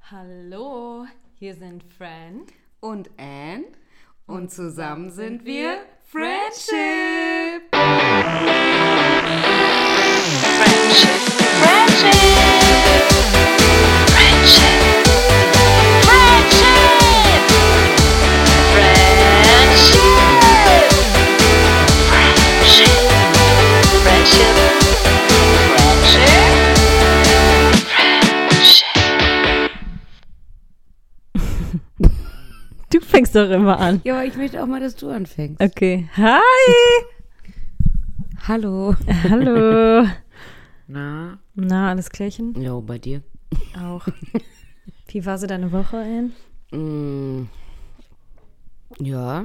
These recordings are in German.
Hallo, hier sind Fran und Anne und zusammen sind wir Friendship. Friendship. Friendship. Friendship. Friendship. Friendship. Friendship. Friendship. Du fängst doch immer an. Ja, aber ich möchte auch mal, dass du anfängst. Okay. Hi. Hallo. Hallo. Na, alles klärchen? ja, bei dir? Auch. Wie war so deine Woche, Anne? Ja,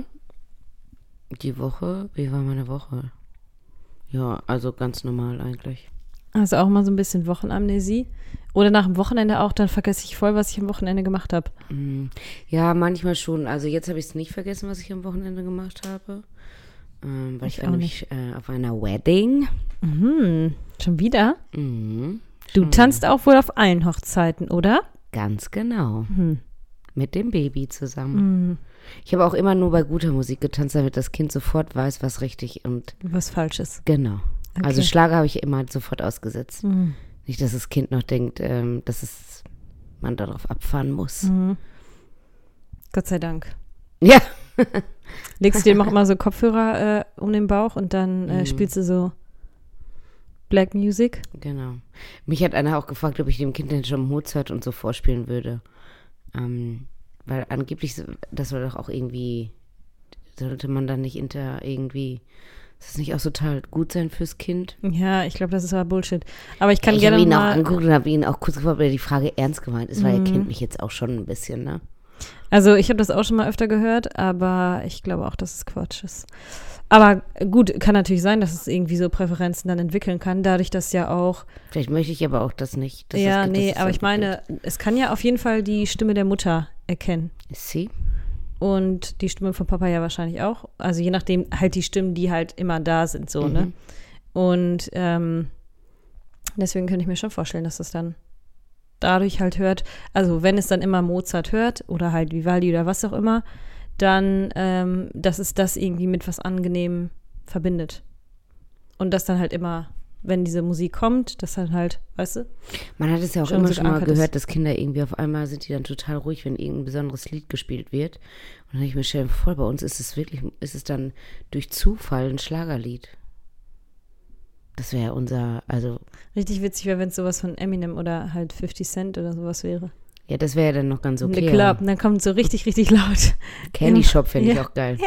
wie war meine Woche? Ja, also ganz normal eigentlich. Also auch mal so ein bisschen Wochenamnesie? Oder nach dem Wochenende auch, dann vergesse ich voll, was ich am Wochenende gemacht habe. Ja, manchmal schon. Also jetzt habe ich es nicht vergessen, was ich am Wochenende gemacht habe. Weil ich war nämlich auf einer Wedding. Schon wieder? Mhm. Du tanzt auch wohl auf allen Hochzeiten, oder? Ganz genau. Mit dem Baby zusammen. Ich habe auch immer nur bei guter Musik getanzt, damit das Kind sofort weiß, was richtig und Was Falsches. genau. Okay. Also Schlager habe ich immer sofort ausgesetzt. Nicht, dass das Kind noch denkt, dass man darauf abfahren muss. Gott sei Dank. Ja. Legst du dir auch immer so Kopfhörer um den Bauch und dann spielst du so Black Music? Genau. Mich hat einer auch gefragt, ob ich dem Kind denn schon Mozart und so vorspielen würde. Weil angeblich, das soll doch auch irgendwie, sollte man dann nicht irgendwie, ist das nicht auch total gut sein fürs Kind? Ja, ich glaube, das ist aber Bullshit. Aber ich kann Ich gerne habe ihn auch mal... angeguckt und habe ihn auch kurz gefragt, ob er die Frage ernst gemeint ist, weil er kennt mich jetzt auch schon ein bisschen, ne? Also ich habe das auch schon mal öfter gehört, aber ich glaube auch, dass es Quatsch ist. Aber gut, kann natürlich sein, dass es irgendwie so Präferenzen dann entwickeln kann, dadurch, dass ja auch... Vielleicht möchte ich aber auch das nicht. Dass Ja, das Kind, nee, dass es aber so ich meine, es kann ja auf jeden Fall die Stimme der Mutter erkennen. Ist sie? Und die Stimme von Papa ja wahrscheinlich auch. Also je nachdem halt die Stimmen, die halt immer da sind, so, ne? Und deswegen könnte ich mir schon vorstellen, dass das dann dadurch halt hört, also wenn es dann immer Mozart hört oder halt Vivaldi oder was auch immer, dann, dass es das irgendwie mit was Angenehmem verbindet. Und das dann halt immer, wenn diese Musik kommt, das dann halt, weißt du? Man hat es ja auch Schon immer so schon mal geankert gehört, ist. dass Kinder irgendwie auf einmal sind die dann total ruhig, wenn irgendein besonderes Lied gespielt wird. Und dann denke ich mir, stell dir vor, bei uns ist es dann durch Zufall ein Schlagerlied. Das wäre ja also, Richtig witzig wäre, wenn es sowas von Eminem oder halt 50 Cent oder sowas wäre. ja, das wäre ja dann noch ganz In okay. the Club, und dann kommt so richtig, richtig laut. Candy Shop fände ich Ja. auch geil. Ja.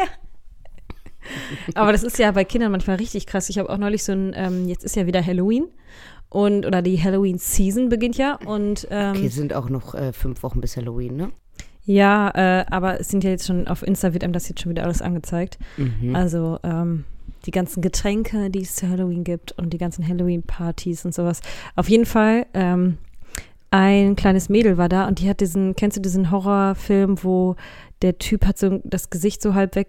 Aber das ist ja bei Kindern manchmal richtig krass. Ich habe auch neulich so ein, jetzt ist ja wieder Halloween oder die Halloween-Season beginnt ja und Okay, es sind auch noch 5 Wochen bis Halloween, ne? ja, aber es sind ja jetzt schon, auf Insta wird einem das jetzt schon wieder alles angezeigt. Also die ganzen Getränke, die es zu Halloween gibt und die ganzen Halloween-Partys und sowas. Auf jeden Fall, ein kleines Mädel war da und die hat kennst du diesen Horrorfilm, wo der Typ hat so das Gesicht so halb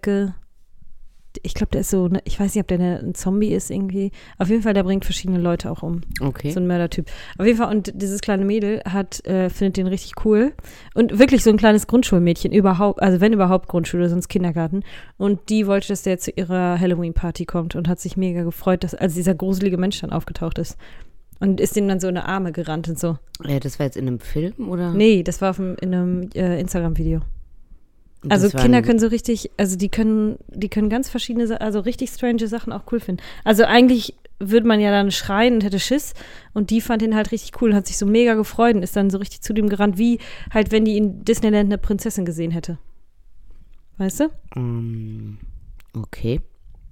ich glaube, der ist so, ich weiß nicht, ob der ein Zombie ist irgendwie. Auf jeden Fall, der bringt verschiedene Leute auch um. Okay. So ein Mördertyp. Auf jeden Fall, und dieses kleine Mädel findet den richtig cool. Und wirklich so ein kleines Grundschulmädchen überhaupt, also wenn überhaupt Grundschule, sonst Kindergarten. Und die wollte, dass der zu ihrer Halloween-Party kommt und hat sich mega gefreut, als dieser gruselige Mensch dann aufgetaucht ist. Und ist dem dann so in die Arme gerannt und so. Ja, das war jetzt in einem Film, oder? Nee, das war in einem Instagram-Video. Und Also das war Kinder können so richtig, also die können ganz verschiedene, also richtig strange Sachen auch cool finden. Also eigentlich würde man ja dann schreien und hätte Schiss und die fand ihn halt richtig cool, hat sich so mega gefreut und ist dann so richtig zu dem gerannt, wie halt, wenn die in Disneyland eine Prinzessin gesehen hätte. Weißt du? Okay.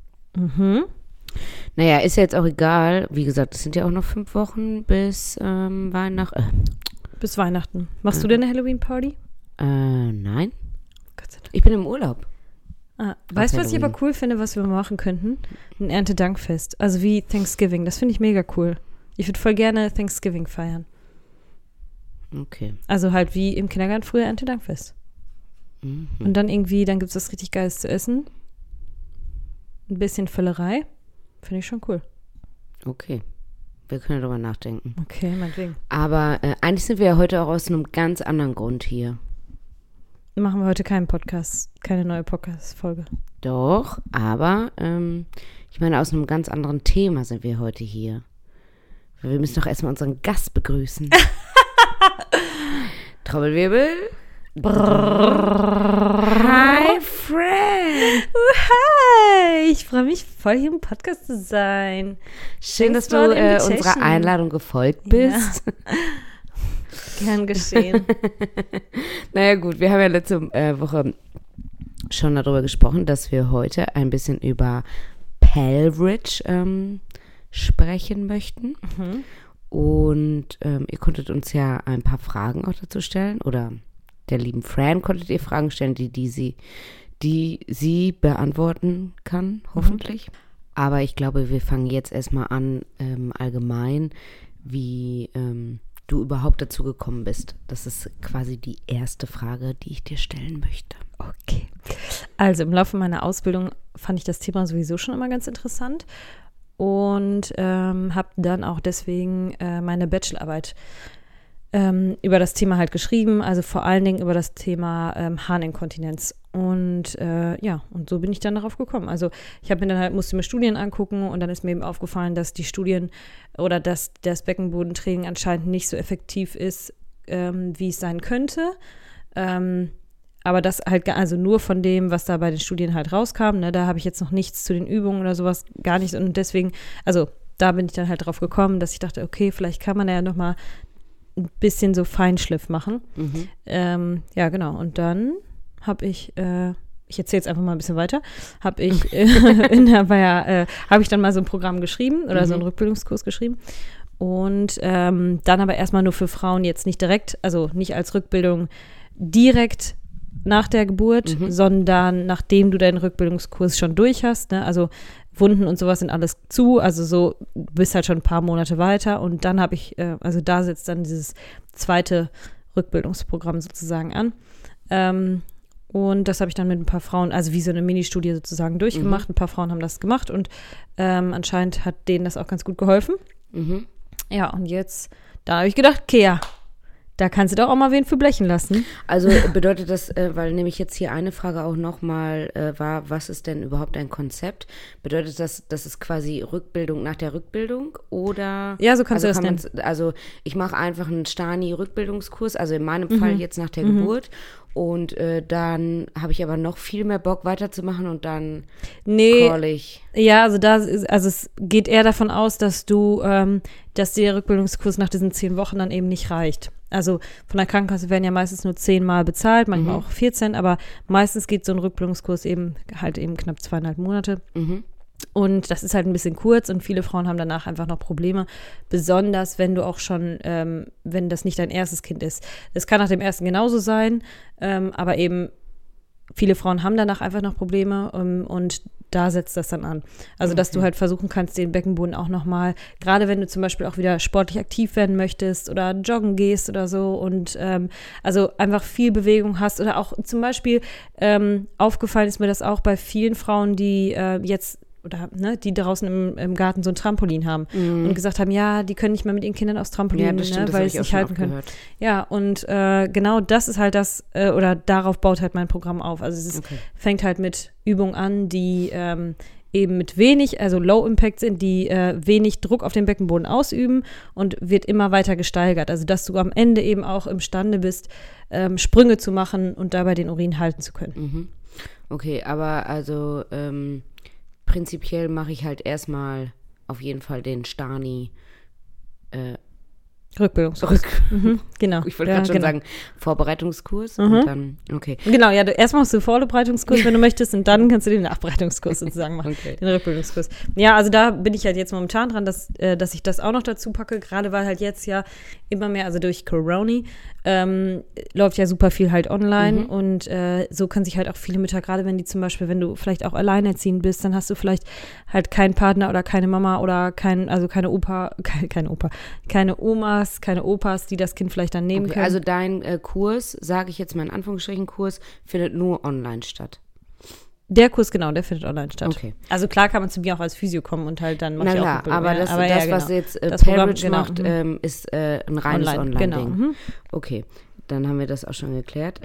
Naja, ist ja jetzt auch egal. Wie gesagt, es sind ja auch noch 5 Wochen bis Weihnachten. Bis Weihnachten. Machst du denn eine Halloween-Party? Nein. Gott sei Dank. Ich bin im Urlaub. Weißt du, was ich Halloween. aber cool finde, was wir machen könnten? Ein Erntedankfest. Also wie Thanksgiving. Das finde ich mega cool. Ich würde voll gerne Thanksgiving feiern. Okay. Also halt wie im Kindergarten früher Erntedankfest. Und dann gibt es das richtig Geiles zu essen. Ein bisschen Völlerei. Finde ich schon cool. Okay. wir können darüber nachdenken. Okay, meinetwegen. Aber eigentlich sind wir ja heute auch aus einem ganz anderen Grund hier. Machen wir heute keinen Podcast, keine neue Podcast-Folge. Doch, aber ich meine, aus einem ganz anderen Thema sind wir heute hier. Wir müssen doch erstmal unseren Gast begrüßen. Trommelwirbel. Hi, Friend. Hi, ich freue mich voll, hier im Podcast zu sein. Schön, dass du for the invitation. unserer Einladung gefolgt bist. Ja. Gern geschehen. Naja gut, wir haben ja letzte Woche schon darüber gesprochen, dass wir heute ein bisschen über Pelridge sprechen möchten. Mhm. Und ihr konntet uns ja ein paar Fragen auch dazu stellen. Oder der lieben Fran konntet ihr Fragen stellen, die sie beantworten kann, hoffentlich. Aber ich glaube, wir fangen jetzt erstmal an, allgemein, wie du überhaupt dazu gekommen bist. Das ist quasi die erste Frage, die ich dir stellen möchte. Okay. Also im Laufe meiner Ausbildung fand ich das Thema sowieso schon immer ganz interessant und habe dann auch deswegen meine Bachelorarbeit über das Thema halt geschrieben, also vor allen Dingen über das Thema Harninkontinenz. Und und so bin ich dann darauf gekommen. Also ich habe mir dann halt, musste mir Studien angucken und dann ist mir eben aufgefallen, dass die Studien oder dass das Beckenbodentraining anscheinend nicht so effektiv ist, wie es sein könnte. Aber das halt, also nur von dem, was da bei den Studien halt rauskam, ne, da habe ich jetzt noch nichts zu den Übungen oder sowas, gar nicht. Und deswegen, also da bin ich dann halt drauf gekommen, dass ich dachte, okay, vielleicht kann man ja nochmal ein bisschen so Feinschliff machen. Ja, genau. Und dann habe ich erzähle jetzt einfach mal ein bisschen weiter, habe ich habe ich dann mal so ein Programm geschrieben oder so einen Rückbildungskurs geschrieben und dann aber erstmal nur für Frauen jetzt nicht direkt, also nicht als Rückbildung direkt nach der Geburt, sondern nachdem du deinen Rückbildungskurs schon durch hast, ne? Also Wunden und sowas sind alles zu, also so bist halt schon ein paar Monate weiter und dann habe ich, also da setzt dann dieses zweite Rückbildungsprogramm sozusagen an. Und das habe ich dann mit ein paar Frauen, also wie so eine Ministudie sozusagen durchgemacht. Ein paar Frauen haben das gemacht und anscheinend hat denen das auch ganz gut geholfen. Ja, und jetzt, da habe ich gedacht, okay, ja, da kannst du doch auch mal wen für blechen lassen. Also bedeutet das, weil nämlich jetzt hier eine Frage auch nochmal war, was ist denn überhaupt ein Konzept? Bedeutet das, das ist quasi Rückbildung nach der Rückbildung oder? Ja, so kannst du das nennen. Also ich mache einfach einen Stani-Rückbildungskurs, also in meinem Fall jetzt nach der Geburt und dann habe ich aber noch viel mehr Bock weiterzumachen und dann call ich. Ja, also es geht eher davon aus, dass dass der Rückbildungskurs nach diesen 10 Wochen dann eben nicht reicht. Also von der Krankenkasse werden ja meistens nur 10 Mal bezahlt, manchmal auch 14, aber meistens geht so ein Rückbildungskurs eben knapp 2,5 Monate. Und das ist halt ein bisschen kurz und viele Frauen haben danach einfach noch Probleme, besonders wenn du auch schon, wenn das nicht dein erstes Kind ist. Das kann nach dem ersten genauso sein, aber eben viele Frauen haben danach einfach noch Probleme und da setzt das dann an. Also, dass du halt versuchen kannst, den Beckenboden auch nochmal, gerade wenn du zum Beispiel auch wieder sportlich aktiv werden möchtest oder joggen gehst oder so und also einfach viel Bewegung hast oder auch zum Beispiel aufgefallen ist mir das auch bei vielen Frauen, die jetzt oder die draußen im Garten so ein Trampolin haben und gesagt haben, ja, die können nicht mehr mit ihren Kindern aufs Trampolin, das stimmt, weil sie es nicht halten können. Ja, und genau das ist halt das, oder darauf baut halt mein Programm auf. Also es fängt halt mit Übungen an, die eben mit wenig, also Low Impact sind, die wenig Druck auf den Beckenboden ausüben und wird immer weiter gesteigert. Also dass du am Ende eben auch imstande bist, Sprünge zu machen und dabei den Urin halten zu können. Okay, aber also prinzipiell mache ich halt erstmal auf jeden Fall den Stani Rückbildungskurs. Genau. Ich wollte gerade schon sagen, Vorbereitungskurs und dann, okay. Genau, ja, erst machst du Vorbereitungskurs, wenn du möchtest, und dann kannst du den Nachbereitungskurs sozusagen machen, den Rückbildungskurs. Ja, also da bin ich halt jetzt momentan dran, dass ich das auch noch dazu packe, gerade weil halt jetzt ja immer mehr, also durch Corona, läuft ja super viel halt online und so können sich halt auch viele Mütter, gerade wenn wenn du vielleicht auch alleinerziehend bist, dann hast du vielleicht halt keinen Partner oder keine Mama oder keine Omas, keine Opas, die das Kind vielleicht dann nehmen können. Also dein Kurs, sage ich jetzt mal in Anführungsstrichen Kurs, findet nur online statt. Der Kurs, genau, der findet online statt. Okay. Also klar kann man zu mir auch als Physio kommen und halt dann mache Na ich klar, auch Rückbildung. aber das, ja, was genau. jetzt Das Programm, Peerage genau, macht, ist ein reines Online, Online-Ding. genau, Okay, dann haben wir das auch schon geklärt.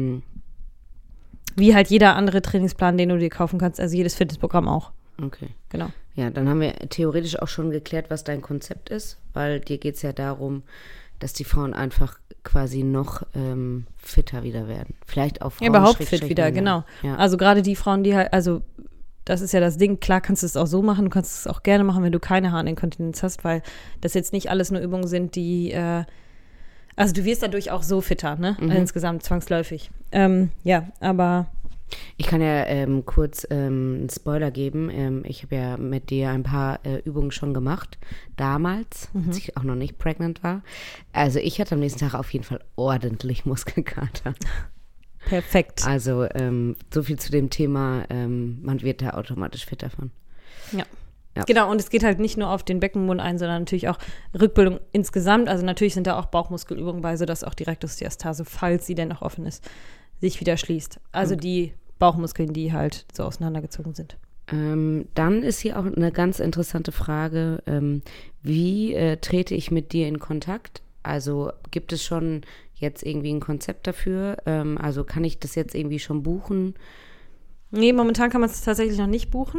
Wie halt jeder andere Trainingsplan, den du dir kaufen kannst, also jedes Fitnessprogramm auch. Okay. Genau. Ja, dann haben wir theoretisch auch schon geklärt, was dein Konzept ist, weil dir geht es ja darum, dass die Frauen einfach quasi noch fitter wieder werden. Vielleicht auch Frauen. Ja, überhaupt fit wieder, genau. Ja. Also gerade die Frauen, die halt, also das ist ja das Ding, klar kannst du es auch so machen, du kannst es auch gerne machen, wenn du keine Harninkontinenz hast, weil das jetzt nicht alles nur Übungen sind, die, also du wirst dadurch auch so fitter, ne? Insgesamt zwangsläufig. Ja, aber Ich kann ja kurz einen Spoiler geben. Ich habe ja mit dir ein paar Übungen schon gemacht, damals, als ich auch noch nicht pregnant war. Also ich hatte am nächsten Tag auf jeden Fall ordentlich Muskelkater. perfekt. Also so viel zu dem Thema, man wird da automatisch fitter von. Ja. Ja. Genau, und es geht halt nicht nur auf den Beckenboden ein, sondern natürlich auch Rückbildung insgesamt. Also natürlich sind da auch Bauchmuskelübungen bei, sodass auch die Rektusdiastase, falls sie denn noch offen ist, sich wieder schließt. Also die Bauchmuskeln, die halt so auseinandergezogen sind. Dann ist hier auch eine ganz interessante Frage, wie trete ich mit dir in Kontakt? Also gibt es schon jetzt irgendwie ein Konzept dafür? Also kann ich das jetzt irgendwie schon buchen? Nee, momentan kann man es tatsächlich noch nicht buchen.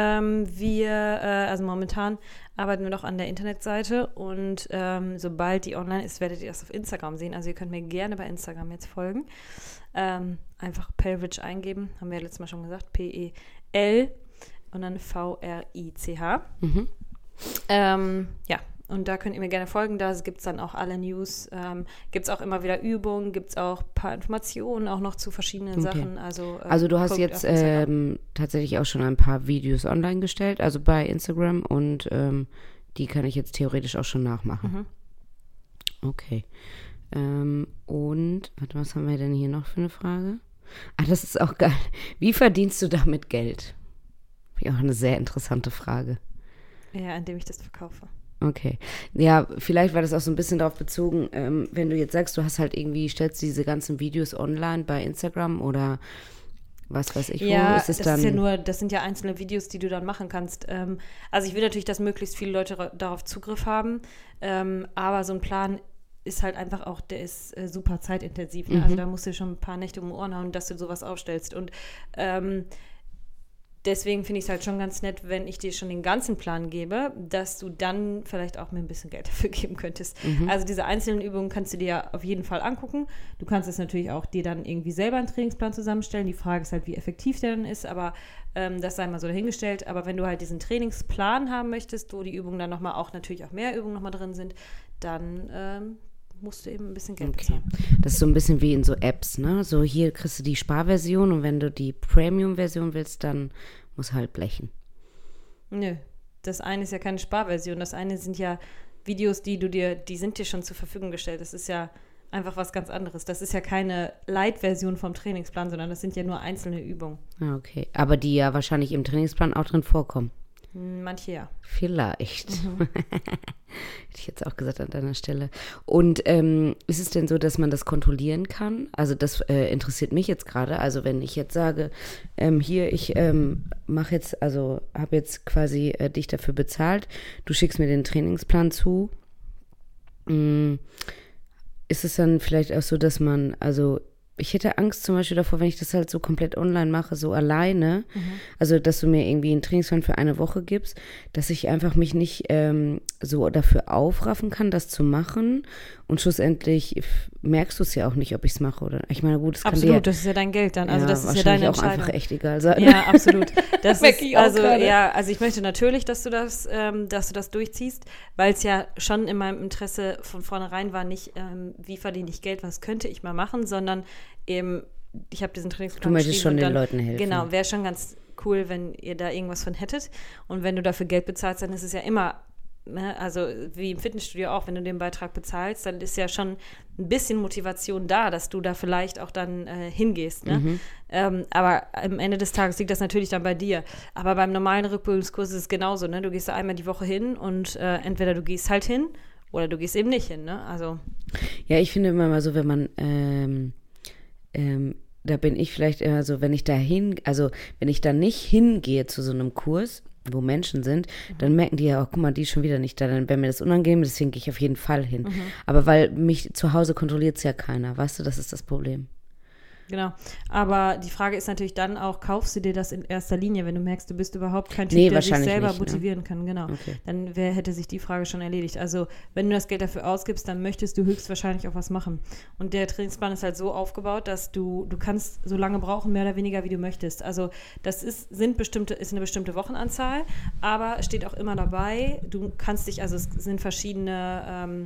Also momentan arbeiten wir noch an der Internetseite und sobald die online ist, werdet ihr das auf Instagram sehen. Also ihr könnt mir gerne bei Instagram jetzt folgen. Einfach Pelrich eingeben, haben wir ja letztes Mal schon gesagt, P-E-L und dann V-R-I-C-H. Ja, und da könnt ihr mir gerne folgen, da gibt es dann auch alle News, gibt es auch immer wieder Übungen, gibt es auch ein paar Informationen auch noch zu verschiedenen Sachen. Also du hast jetzt tatsächlich auch schon ein paar Videos online gestellt, also bei Instagram und die kann ich jetzt theoretisch auch schon nachmachen. Okay. Und, warte, was haben wir denn hier noch für eine Frage? Ah, das ist auch geil. Wie verdienst du damit Geld? Auch eine sehr interessante Frage. Ja, indem ich das verkaufe. Okay. Ja, vielleicht war das auch so ein bisschen darauf bezogen, wenn du jetzt sagst, du hast halt irgendwie, stellst diese ganzen Videos online bei Instagram oder was weiß ich wo, ja, ist es dann? Ist ja nur, das sind ja einzelne Videos, die du dann machen kannst. Also ich will natürlich, dass möglichst viele Leute darauf Zugriff haben, aber so ein Plan ist halt einfach auch, der ist super zeitintensiv. Ne? Also da musst du schon ein paar Nächte um die Ohren hauen, dass du sowas aufstellst. Und deswegen finde ich es halt schon ganz nett, wenn ich dir schon den ganzen Plan gebe, dass du dann vielleicht auch mir ein bisschen Geld dafür geben könntest. Also diese einzelnen Übungen kannst du dir ja auf jeden Fall angucken. Du kannst es natürlich auch dir dann irgendwie selber einen Trainingsplan zusammenstellen. Die Frage ist halt, wie effektiv der dann ist, aber das sei mal so dahingestellt. Aber wenn du halt diesen Trainingsplan haben möchtest, wo die Übungen dann nochmal auch natürlich auch mehr Übungen nochmal drin sind, dann musst du eben ein bisschen Geld bezahlen. Das ist so ein bisschen wie in so Apps, ne? So hier kriegst du die Sparversion und wenn du die Premium-Version willst, dann musst du halt blechen. Nö, das eine ist ja keine Sparversion. Das eine sind ja Videos, die sind dir schon zur Verfügung gestellt. Das ist ja einfach was ganz anderes. Das ist ja keine Light-Version vom Trainingsplan, sondern das sind ja nur einzelne Übungen. Ah, okay. Aber die ja wahrscheinlich im Trainingsplan auch drin vorkommen. Manche ja. Vielleicht. Hätte ich jetzt auch gesagt an deiner Stelle. Und ist es denn so, dass man das kontrollieren kann? Also das interessiert mich jetzt gerade. Also wenn ich jetzt sage, hier, ich mache jetzt, also habe jetzt quasi dich dafür bezahlt, du schickst mir den Trainingsplan zu. Ist es dann vielleicht auch so, dass man, also ich hätte Angst zum Beispiel davor, wenn ich das halt so komplett online mache, so alleine, also dass du mir irgendwie einen Trainingsplan für eine Woche gibst, dass ich einfach mich nicht so dafür aufraffen kann, das zu machen und schlussendlich merkst du es ja auch nicht, ob ich es mache oder, ich meine, gut, es kann absolut, dir, das ist ja dein Geld dann, also ja, das ist ja deine Entscheidung. auch einfach echt egal sein. Ja, absolut. Das Merke ist, ich auch also gerade. ja, also ich möchte natürlich, dass du das durchziehst, weil es ja schon in meinem Interesse von vornherein war, nicht wie verdiene ich Geld, was könnte ich mal machen, sondern eben, ich habe diesen Trainingsplan Du möchtest schon und den Leuten helfen. Genau, wäre schon ganz cool, wenn ihr da irgendwas von hättet. Und wenn du dafür Geld bezahlst, dann ist es ja immer, ne, also wie im Fitnessstudio auch, wenn du den Beitrag bezahlst, dann ist ja schon ein bisschen Motivation da, dass du da vielleicht auch dann hingehst. Ne? Aber am Ende des Tages liegt das natürlich dann bei dir. Aber beim normalen Rückbildungskurs ist es genauso. Ne? Du gehst da einmal die Woche hin und entweder du gehst halt hin oder du gehst eben nicht hin. Ne? Also Ja, ich finde immer mal so, wenn man da bin ich vielleicht eher so, wenn ich da nicht hingehe zu so einem Kurs, wo Menschen sind, dann merken die ja auch, guck mal, die ist schon wieder nicht da, dann wäre mir das unangenehm, deswegen gehe ich auf jeden Fall hin. Aber weil mich zu Hause kontrolliert es ja keiner, weißt du, das ist das Problem. Genau, aber die Frage ist natürlich dann auch, kaufst du dir das in erster Linie, wenn du merkst, du bist überhaupt kein Typ, der sich selber nicht, motivieren kann, genau. Okay. Dann hätte sich die Frage schon erledigt. Also wenn du das Geld dafür ausgibst, dann möchtest du höchstwahrscheinlich auch was machen. Und der Trainingsplan ist halt so aufgebaut, dass du kannst so lange brauchen, mehr oder weniger, wie du möchtest. Also das ist eine bestimmte Wochenanzahl, aber steht auch immer dabei, du kannst dich, also es sind verschiedene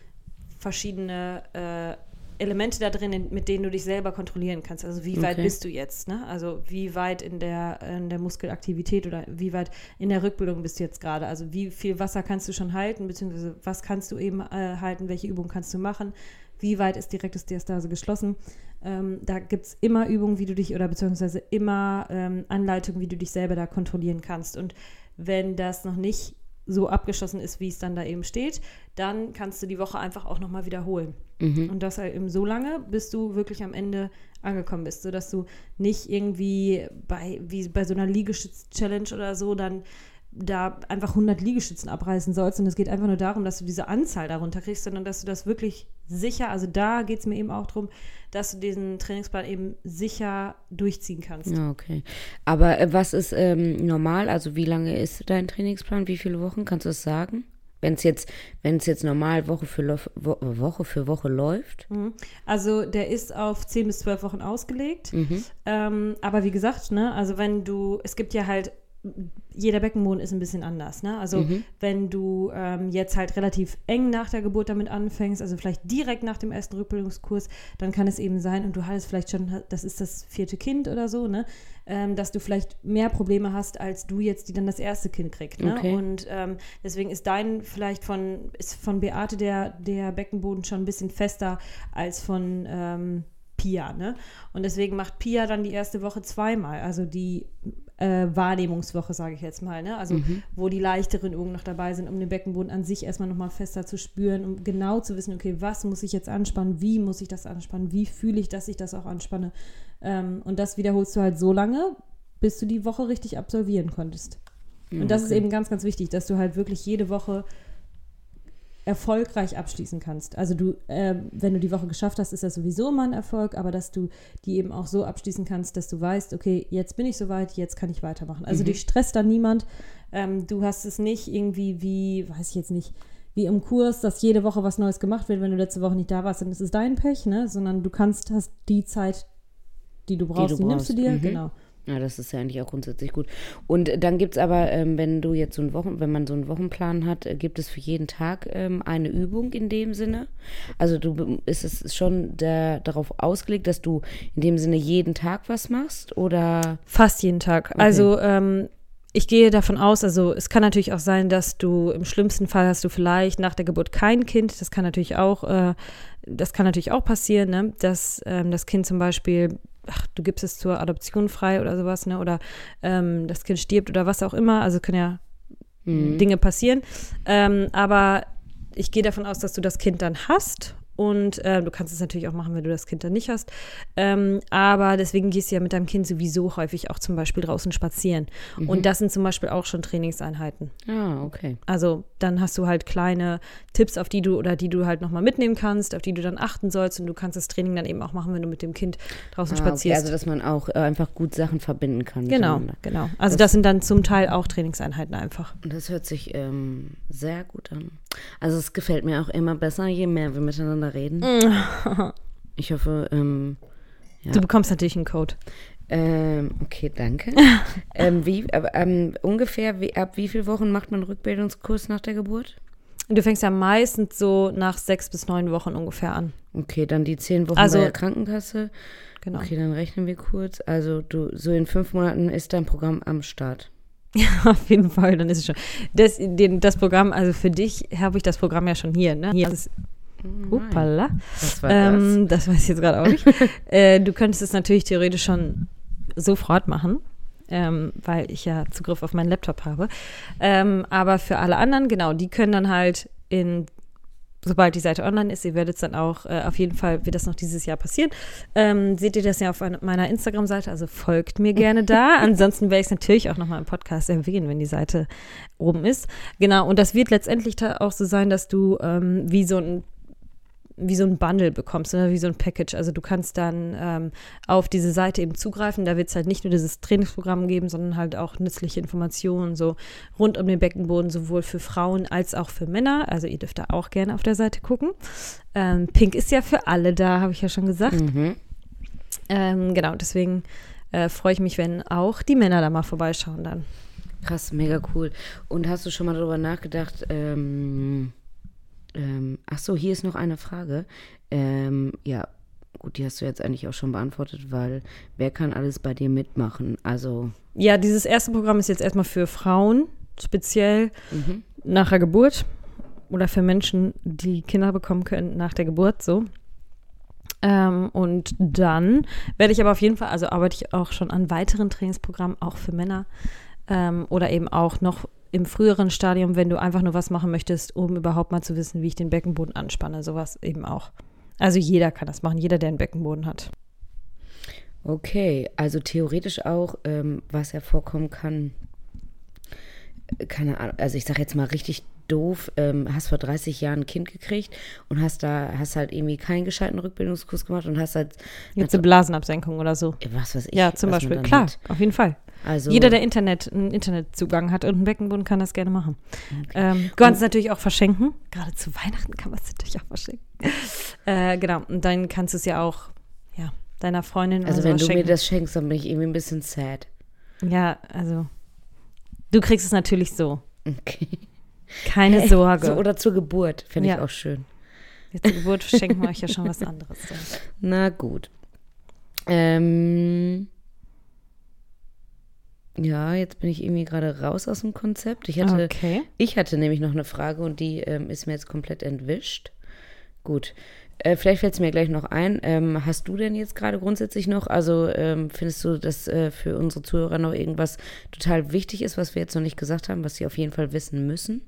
Elemente da drin, mit denen du dich selber kontrollieren kannst. Also wie weit bist du jetzt? Ne? Also wie weit in der Muskelaktivität oder wie weit in der Rückbildung bist du jetzt gerade? Also wie viel Wasser kannst du schon halten, beziehungsweise was kannst du eben halten, welche Übungen kannst du machen? Wie weit ist die Rektusdiastase geschlossen? Da gibt es immer Übungen, wie du dich, oder beziehungsweise immer Anleitungen, wie du dich selber da kontrollieren kannst. Und wenn das noch nicht so abgeschlossen ist, wie es dann da eben steht, dann kannst du die Woche einfach auch nochmal wiederholen. Und das halt eben so lange, bis du wirklich am Ende angekommen bist, sodass du nicht irgendwie wie bei so einer Liegestütz-Challenge oder so dann da einfach 100 Liegestützen abreißen sollst. Und es geht einfach nur darum, dass du diese Anzahl darunter kriegst, sondern dass du das wirklich sicher, also da geht es mir eben auch darum, dass du diesen Trainingsplan eben sicher durchziehen kannst. Okay. Aber was ist normal? Also wie lange ist dein Trainingsplan? Wie viele Wochen? Kannst du das sagen? Wenn es jetzt normal Woche für Woche läuft? Also der ist auf 10 bis 12 Wochen ausgelegt. Aber wie gesagt, ne, also es gibt ja halt, jeder Beckenboden ist ein bisschen anders, ne? Also wenn du jetzt halt relativ eng nach der Geburt damit anfängst, also vielleicht direkt nach dem ersten Rückbildungskurs, dann kann es eben sein, und du hattest vielleicht schon, das ist das 4. Kind oder so, ne? Dass du vielleicht mehr Probleme hast, als du jetzt, die dann das erste Kind kriegt, ne? Okay. Und deswegen ist von Beate der Beckenboden schon ein bisschen fester als von Pia, ne? Und deswegen macht Pia dann die erste Woche zweimal, also die Wahrnehmungswoche, sage ich jetzt mal, ne? Also wo die leichteren Übungen noch dabei sind, um den Beckenboden an sich erstmal nochmal fester zu spüren, um genau zu wissen, okay, was muss ich jetzt anspannen, wie muss ich das anspannen, wie fühle ich, dass ich das auch anspanne. Und das wiederholst du halt so lange, bis du die Woche richtig absolvieren konntest. Und das ist eben ganz, ganz wichtig, dass du halt wirklich jede Woche erfolgreich abschließen kannst. Also wenn du die Woche geschafft hast, ist das sowieso immer ein Erfolg, aber dass du die eben auch so abschließen kannst, dass du weißt, okay, jetzt bin ich soweit, jetzt kann ich weitermachen. Also dich stresst dann niemand. Du hast es nicht irgendwie wie im Kurs, dass jede Woche was Neues gemacht wird, wenn du letzte Woche nicht da warst, dann ist es dein Pech, ne? Sondern du hast die Zeit, die du brauchst, die nimmst du dir, genau. Ja, das ist ja eigentlich auch grundsätzlich gut. Und dann gibt es aber, wenn man so einen Wochenplan hat, gibt es für jeden Tag eine Übung in dem Sinne? Also ist es schon darauf ausgelegt, dass du in dem Sinne jeden Tag was machst, oder? Fast jeden Tag. Okay. Also ich gehe davon aus, also es kann natürlich auch sein, dass du im schlimmsten Fall hast du vielleicht nach der Geburt kein Kind. Das kann natürlich auch passieren, ne? Dass das Kind zum Beispiel, du gibst es zur Adoption frei oder sowas, ne? Oder das Kind stirbt oder was auch immer. Also können ja Dinge passieren. Aber ich gehe davon aus, dass du das Kind dann hast. Und du kannst es natürlich auch machen, wenn du das Kind dann nicht hast. Aber deswegen gehst du ja mit deinem Kind sowieso häufig auch zum Beispiel draußen spazieren. Und das sind zum Beispiel auch schon Trainingseinheiten. Ah, okay. Also dann hast du halt kleine Tipps, die du halt nochmal mitnehmen kannst, auf die du dann achten sollst. Und du kannst das Training dann eben auch machen, wenn du mit dem Kind draußen spazierst. Okay. Also dass man auch einfach gut Sachen verbinden kann. Genau. Also das sind dann zum Teil auch Trainingseinheiten einfach. Das hört sich sehr gut an. Also es gefällt mir auch immer besser, je mehr wir miteinander reden. Ich hoffe, ja. Du bekommst natürlich einen Code. Okay, danke. Ungefähr, ab wie vielen Wochen macht man einen Rückbildungskurs nach der Geburt? Du fängst ja meistens so nach 6 bis 9 Wochen ungefähr an. Okay, dann die 10 Wochen bei der Krankenkasse. Genau. Okay, dann rechnen wir kurz. Also so in 5 Monaten ist dein Programm am Start. Ja, auf jeden Fall, dann ist es schon. Das Programm, also für dich habe ich das Programm ja schon hier, ne? Hier ist Hoppala. Was war das? Das weiß ich jetzt gerade auch nicht. Du könntest es natürlich theoretisch schon sofort machen, weil ich ja Zugriff auf meinen Laptop habe. Aber für alle anderen, genau, die können dann halt in sobald die Seite online ist, ihr werdet es dann auch, auf jeden Fall wird das noch dieses Jahr passieren, seht ihr das ja auf meiner Instagram-Seite, also folgt mir gerne da. Ansonsten werde ich es natürlich auch nochmal im Podcast erwähnen, wenn die Seite oben ist. Genau, und das wird letztendlich auch so sein, dass du wie so ein Bundle bekommst, oder wie so ein Package. Also du kannst dann auf diese Seite eben zugreifen. Da wird es halt nicht nur dieses Trainingsprogramm geben, sondern halt auch nützliche Informationen so rund um den Beckenboden, sowohl für Frauen als auch für Männer. Also ihr dürft da auch gerne auf der Seite gucken. Pink ist ja für alle da, habe ich ja schon gesagt. Genau, deswegen freue ich mich, wenn auch die Männer da mal vorbeischauen dann. Krass, mega cool. Und hast du schon mal darüber nachgedacht, ach so, hier ist noch eine Frage. Ja, gut, die hast du jetzt eigentlich auch schon beantwortet, weil wer kann alles bei dir mitmachen? Also ja, dieses erste Programm ist jetzt erstmal für Frauen, speziell nach der Geburt oder für Menschen, die Kinder bekommen können nach der Geburt, so. Und dann werde ich aber auf jeden Fall, also arbeite ich auch schon an weiteren Trainingsprogrammen, auch für Männer oder eben auch noch im früheren Stadium, wenn du einfach nur was machen möchtest, um überhaupt mal zu wissen, wie ich den Beckenboden anspanne, sowas eben auch. Also jeder kann das machen, jeder, der einen Beckenboden hat. okay, also theoretisch auch, was ja vorkommen kann, keine Ahnung, also ich sag jetzt mal richtig doof, hast vor 30 Jahren ein Kind gekriegt und hast halt irgendwie keinen gescheiten Rückbildungskurs gemacht und hast halt Jetzt eine Blasenabsenkung oder so. was weiß ich. Ja, zum was man Beispiel, dann klar, hat. auf jeden Fall. Also, Jeder, der einen Internetzugang hat und einen Beckenboden, kann das gerne machen. Du kannst es natürlich auch verschenken. Gerade zu Weihnachten kann man es natürlich auch verschenken. Genau, und dann kannst du es ja auch deiner Freundin also oder wenn sowas du mir schenken. das schenkst, dann bin ich irgendwie ein bisschen sad. Ja, also du kriegst es natürlich so. Okay. Keine Sorge. So, oder zur Geburt, fände ich Ja. auch schön. Jetzt zur Geburt schenken wir euch ja schon was anderes. Dann. Na gut. Ja, jetzt bin ich irgendwie gerade raus aus dem Konzept. Ich hatte nämlich noch eine Frage und die ist mir jetzt komplett entwischt. Gut. Vielleicht fällt es mir gleich noch ein. Hast du denn jetzt gerade grundsätzlich noch, also findest du, dass für unsere Zuhörer noch irgendwas total wichtig ist, was wir jetzt noch nicht gesagt haben, was sie auf jeden Fall wissen müssen?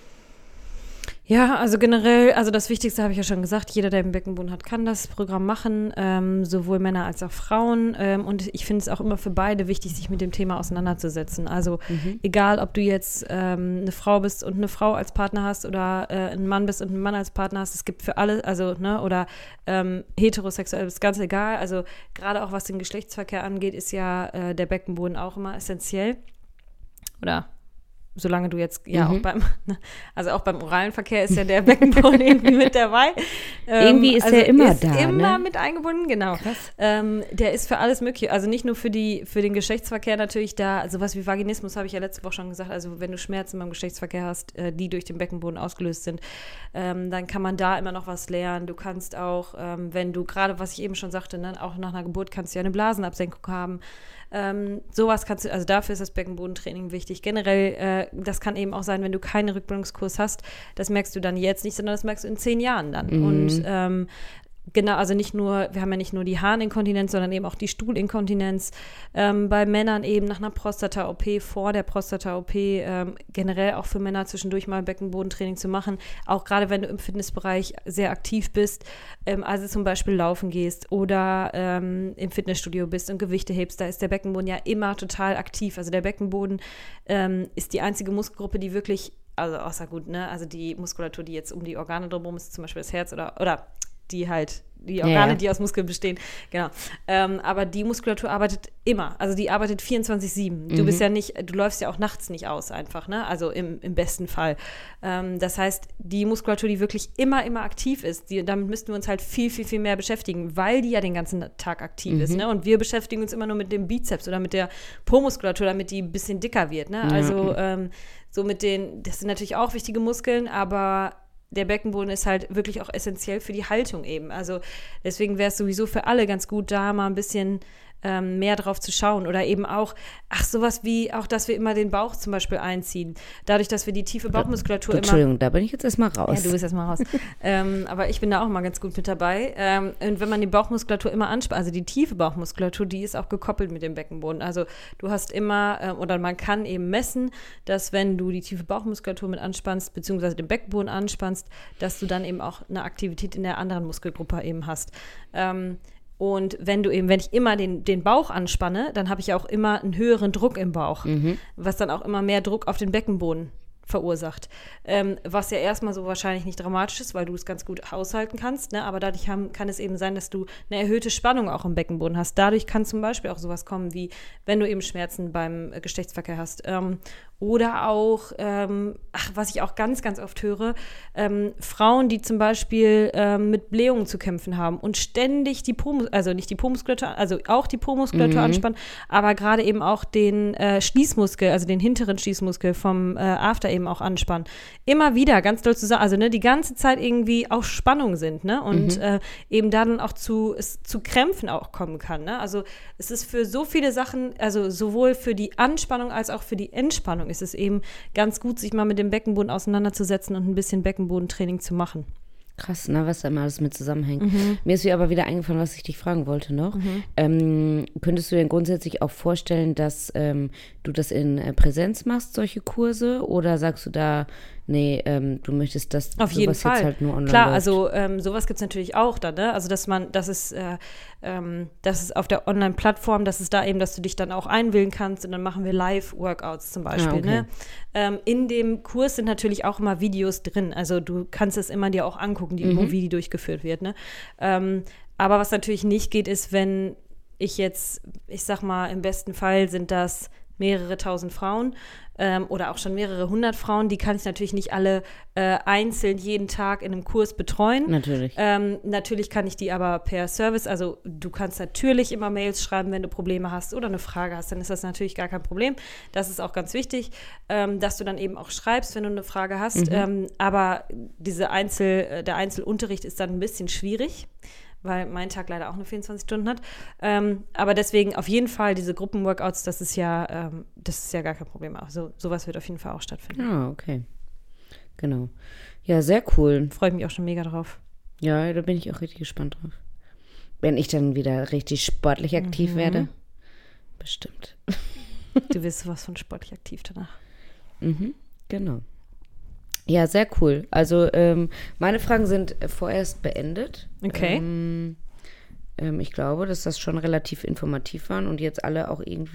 Ja, also generell, also das Wichtigste habe ich ja schon gesagt, jeder, der einen Beckenboden hat, kann das Programm machen, sowohl Männer als auch Frauen. Und ich finde es auch immer für beide wichtig, sich mit dem Thema auseinanderzusetzen. Also egal, ob du jetzt eine Frau bist und eine Frau als Partner hast oder ein Mann bist und einen Mann als Partner hast, es gibt für alle, also, ne, oder heterosexuell, ist ganz egal. Also gerade auch was den Geschlechtsverkehr angeht, ist ja der Beckenboden auch immer essentiell. Oder solange du jetzt auch auch beim oralen Verkehr ist ja der Beckenboden irgendwie mit dabei. Irgendwie ist der immer da, immer ne? mit eingebunden, genau. Krass. Der ist für alles Mögliche, also nicht nur für den Geschlechtsverkehr natürlich da, sowas wie Vaginismus habe ich ja letzte Woche schon gesagt, also wenn du Schmerzen beim Geschlechtsverkehr hast, die durch den Beckenboden ausgelöst sind, dann kann man da immer noch was lernen. Du kannst auch, wenn du gerade, was ich eben schon sagte, ne, auch nach einer Geburt kannst du ja eine Blasenabsenkung haben. Sowas kannst du, also dafür ist das Beckenbodentraining wichtig. Generell, das kann eben auch sein, wenn du keinen Rückbildungskurs hast, das merkst du dann jetzt nicht, sondern das merkst du in 10 Jahren dann. Und genau, also wir haben ja nicht nur die Harninkontinenz, sondern eben auch die Stuhlinkontinenz. Bei Männern eben nach einer Prostata-OP, vor der Prostata-OP, generell auch für Männer zwischendurch mal Beckenbodentraining zu machen. Auch gerade wenn du im Fitnessbereich sehr aktiv bist, also zum Beispiel laufen gehst oder im Fitnessstudio bist und Gewichte hebst, da ist der Beckenboden ja immer total aktiv. Also der Beckenboden ist die einzige Muskelgruppe, die wirklich, also außer gut, ne, also die Muskulatur, die jetzt um die Organe drumherum ist, zum Beispiel das Herz oder die Organe, die aus Muskeln bestehen, genau. Aber die Muskulatur arbeitet immer, also die arbeitet 24/7. Du bist ja nicht, du läufst ja auch nachts nicht aus einfach, ne? Also im besten Fall. Das heißt, die Muskulatur, die wirklich immer aktiv ist, damit müssten wir uns halt viel, viel, viel mehr beschäftigen, weil die ja den ganzen Tag aktiv ist, ne? Und wir beschäftigen uns immer nur mit dem Bizeps oder mit der Po-Muskulatur, damit die ein bisschen dicker wird, ne? Also so das sind natürlich auch wichtige Muskeln, aber der Beckenboden ist halt wirklich auch essentiell für die Haltung eben. Also deswegen wäre es sowieso für alle ganz gut, da mal ein bisschen mehr drauf zu schauen. Oder eben auch, sowas wie auch, dass wir immer den Bauch zum Beispiel einziehen. Dadurch, dass wir die tiefe Bauchmuskulatur Entschuldigung, da bin ich jetzt erstmal raus. Ja, du bist erstmal raus. Aber ich bin da auch mal ganz gut mit dabei. Und wenn man die Bauchmuskulatur immer anspannt, also die tiefe Bauchmuskulatur, die ist auch gekoppelt mit dem Beckenboden. Also du hast immer, oder man kann eben messen, dass wenn du die tiefe Bauchmuskulatur mit anspannst, beziehungsweise den Beckenboden anspannst, dass du dann eben auch eine Aktivität in der anderen Muskelgruppe eben hast. Und wenn ich immer den Bauch anspanne, dann habe ich auch immer einen höheren Druck im Bauch, was dann auch immer mehr Druck auf den Beckenboden verursacht. Was ja erstmal so wahrscheinlich nicht dramatisch ist, weil du es ganz gut aushalten kannst, ne? Aber dadurch kann es eben sein, dass du eine erhöhte Spannung auch im Beckenboden hast. Dadurch kann zum Beispiel auch sowas kommen, wie wenn du eben Schmerzen beim Geschlechtsverkehr hast. Oder auch, was ich auch ganz, ganz oft höre, Frauen, die zum Beispiel mit Blähungen zu kämpfen haben und ständig nicht die Po-Muskulatur, also auch die Po-Muskulatur anspannen, aber gerade eben auch den Schließmuskel, also den hinteren Schließmuskel vom After eben auch anspannen. Immer wieder, ganz doll zusammen, also ne, die ganze Zeit irgendwie auf Spannung sind, ne? Und eben dann auch zu Krämpfen auch kommen kann, ne? Also es ist für so viele Sachen, also sowohl für die Anspannung als auch für die Entspannung ist es eben ganz gut, sich mal mit dem Beckenboden auseinanderzusetzen und ein bisschen Beckenbodentraining zu machen. Krass, ne, was da immer alles mit zusammenhängt. Mir ist aber wieder eingefallen, was ich dich fragen wollte noch. Könntest du dir grundsätzlich auch vorstellen, dass du das in Präsenz machst, solche Kurse? Oder sagst du da, nee, du möchtest das auf jeden Fall. Jetzt halt nur online Klar, läuft? also sowas gibt es natürlich auch dann, ne? Also dass es auf der Online-Plattform, dass es da eben, dass du dich dann auch einwählen kannst und dann machen wir Live-Workouts zum Beispiel. Okay. Ne? In dem Kurs sind natürlich auch immer Videos drin. Also du kannst es immer dir auch angucken, die Übung, wie die durchgeführt wird. Ne? Aber was natürlich nicht geht, ist, wenn ich sag mal, im besten Fall sind das mehrere tausend Frauen oder auch schon mehrere hundert Frauen, die kann ich natürlich nicht alle einzeln jeden Tag in einem Kurs betreuen. Natürlich. Natürlich kann ich die aber per Service, also du kannst natürlich immer Mails schreiben, wenn du Probleme hast oder eine Frage hast, dann ist das natürlich gar kein Problem. Das ist auch ganz wichtig, dass du dann eben auch schreibst, wenn du eine Frage hast. Aber der Einzelunterricht ist dann ein bisschen schwierig, weil mein Tag leider auch nur 24 Stunden hat. Aber deswegen auf jeden Fall diese Gruppenworkouts, das ist ja gar kein Problem. Also sowas wird auf jeden Fall auch stattfinden. Ah, okay. Genau. Ja, sehr cool. Freue mich auch schon mega drauf. Ja, da bin ich auch richtig gespannt drauf. Wenn ich dann wieder richtig sportlich aktiv werde. Bestimmt. Du wirst sowas von sportlich aktiv danach. Genau. Ja, sehr cool. Also meine Fragen sind vorerst beendet. Okay. Ich glaube, dass das schon relativ informativ waren und jetzt alle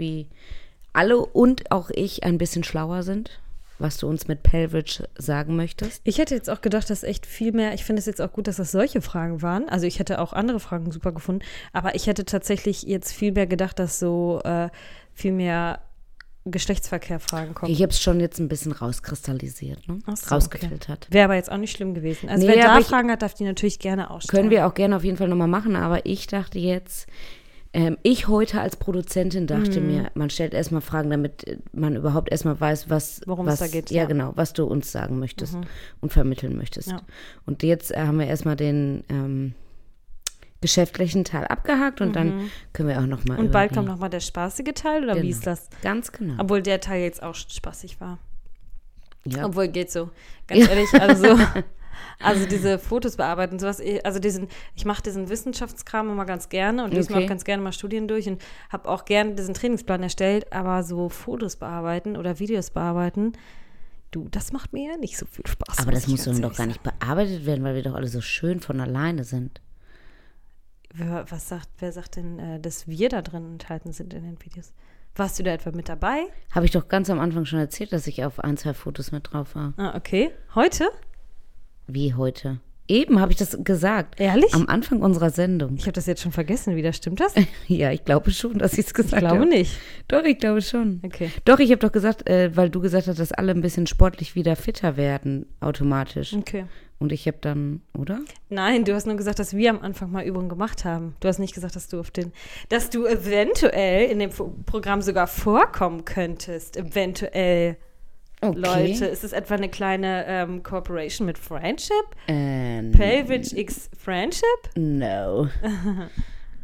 und auch ich ein bisschen schlauer sind, was du uns mit Pelvic sagen möchtest. Ich hätte jetzt auch gedacht, dass echt viel mehr, ich finde es jetzt auch gut, dass das solche Fragen waren. Also ich hätte auch andere Fragen super gefunden, aber ich hätte tatsächlich jetzt viel mehr gedacht, dass so viel mehr Geschlechtsverkehr-Fragen kommen. Ich habe es schon jetzt ein bisschen rauskristallisiert, ne? Ach so, rausgefiltert. Okay. Wäre aber jetzt auch nicht schlimm gewesen. Also Nee, wer da aber Fragen hat, darf die natürlich gerne ausstellen. Können wir auch gerne auf jeden Fall nochmal machen, aber ich dachte jetzt, ich heute als Produzentin dachte mir, man stellt erstmal Fragen, damit man überhaupt erstmal weiß, worum es da geht. Ja, genau, was du uns sagen möchtest und vermitteln möchtest. Ja. Und jetzt haben wir erstmal den geschäftlichen Teil abgehakt und dann können wir auch nochmal Und bald kommt nochmal der spaßige Teil, oder wie ist das? Ganz genau. Obwohl der Teil jetzt auch spaßig war. Ja. Obwohl, geht so. Ganz ehrlich, also diese Fotos bearbeiten, sowas, also ich mache diesen Wissenschaftskram immer ganz gerne und lese mir auch ganz gerne mal Studien durch und habe auch gerne diesen Trainingsplan erstellt, aber so Fotos bearbeiten oder Videos bearbeiten, das macht mir ja nicht so viel Spaß. Aber das muss doch gar nicht bearbeitet werden, weil wir doch alle so schön von alleine sind. Wer sagt denn, dass wir da drin enthalten sind in den Videos? Warst du da etwa mit dabei? Habe ich doch ganz am Anfang schon erzählt, dass ich auf 1, 2 Fotos mit drauf war. Ah, okay. Heute? Wie heute? Eben habe ich das gesagt. Ehrlich? Am Anfang unserer Sendung. Ich habe das jetzt schon vergessen wieder. Stimmt das? Ja, ich glaube schon, dass ich es gesagt habe. Ich glaube nicht. Doch, ich glaube schon. Okay. Doch, ich habe doch gesagt, weil du gesagt hast, dass alle ein bisschen sportlich wieder fitter werden, automatisch. Okay. Und ich habe dann, oder? Nein, du hast nur gesagt, dass wir am Anfang mal Übungen gemacht haben. Du hast nicht gesagt, dass du eventuell in dem Programm sogar vorkommen könntest. Eventuell. Okay. Leute, ist es etwa eine kleine Cooperation mit Friendship? Pelvic X Friendship? No.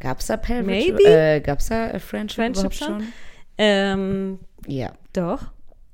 Gab's da Pale Maybe? Gab's da Friendship Friendship überhaupt schon? Ja. Doch.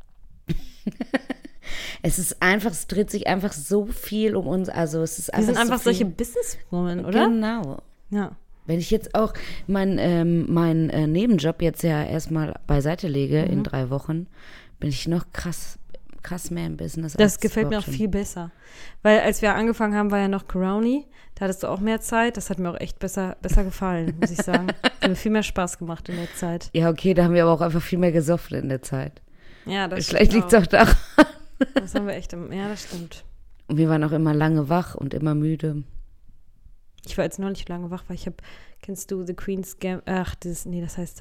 Es dreht sich einfach so viel um uns. Also es ist Wir sind einfach so solche viel. Businesswomen, oder? Genau. Ja. Wenn ich jetzt auch meinen Nebenjob jetzt ja erstmal beiseite lege in 3 Wochen, bin ich noch krass mehr im Business. Das als gefällt mir auch überhaupt schon. viel besser. Weil als wir angefangen haben, war ja noch Corona. Da hattest du auch mehr Zeit. Das hat mir auch echt besser gefallen, muss ich sagen. Hat mir viel mehr Spaß gemacht in der Zeit. Ja, okay, da haben wir aber auch einfach viel mehr gesoffen in der Zeit. Ja, das Vielleicht stimmt liegt es auch daran. Das haben wir echt, ja, das stimmt. Und wir waren auch immer lange wach und immer müde. Ich war jetzt noch nicht lange wach, weil kennst du The Queen's Gambit? Das heißt,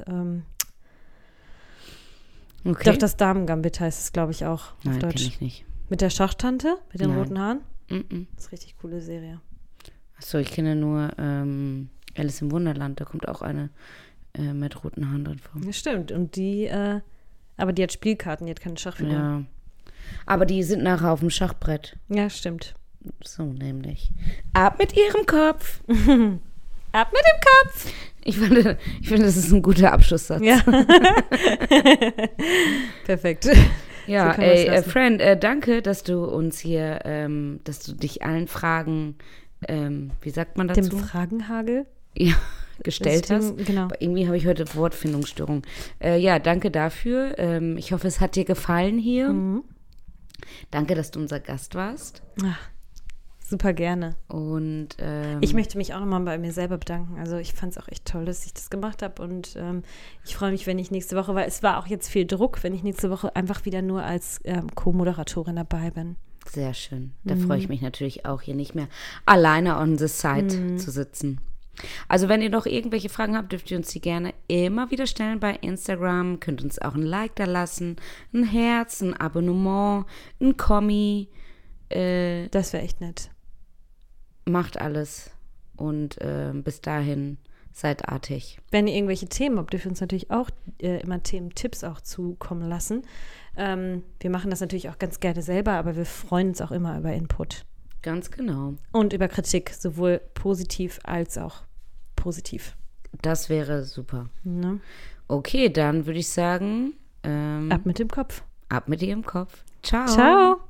Okay. doch, das Damen-Gambit heißt es, glaube ich, auch auf Nein, kenn Deutsch. ich nicht. Mit der Schachtante, mit den Nein. roten Haaren. Mm-mm. Das ist eine richtig coole Serie. Achso, ich kenne nur Alice im Wunderland. Da kommt auch eine mit roten Haaren drin vor. Ja, stimmt. Und die, aber die hat Spielkarten, die hat keine Schachfiguren. Ja. Aber die sind nachher auf dem Schachbrett. Ja, stimmt. So nämlich. Ab mit ihrem Kopf. Ab mit dem Kopf! Ich finde, das ist ein guter Abschlusssatz. Ja. Perfekt. Ja, So können wir's lassen. Friend, danke, dass du uns hier, dass du dich allen Fragen, wie sagt man dazu? Dem Fragenhagel? Ja, gestellt hast. Genau. Aber irgendwie habe ich heute Wortfindungsstörung. Ja, danke dafür. Ich hoffe, es hat dir gefallen hier. Mhm. Danke, dass du unser Gast warst. Ach, super gerne. Und Ich möchte mich auch nochmal bei mir selber bedanken. Also ich fand es auch echt toll, dass ich das gemacht habe und ich freue mich, wenn ich nächste Woche, weil es war auch jetzt viel Druck, wenn ich nächste Woche einfach wieder nur als Co-Moderatorin dabei bin. sehr schön. Da freue ich mich natürlich auch, hier nicht mehr alleine on the side zu sitzen. Also wenn ihr noch irgendwelche Fragen habt, dürft ihr uns die gerne immer wieder stellen bei Instagram. Könnt uns auch ein Like da lassen, ein Herz, ein Abonnement, ein Kommi. Das wäre echt nett. Macht alles. Und bis dahin, seid artig. Wenn ihr irgendwelche Themen habt, dürft ihr uns natürlich auch immer Themen-Tipps auch zukommen lassen. Wir machen das natürlich auch ganz gerne selber, aber wir freuen uns auch immer über Input. Ganz genau. Und über Kritik, sowohl positiv als auch positiv. Das wäre super. Ne? Okay, dann würde ich sagen, Ab mit dem Kopf. ab mit ihrem Kopf. Ciao. Ciao.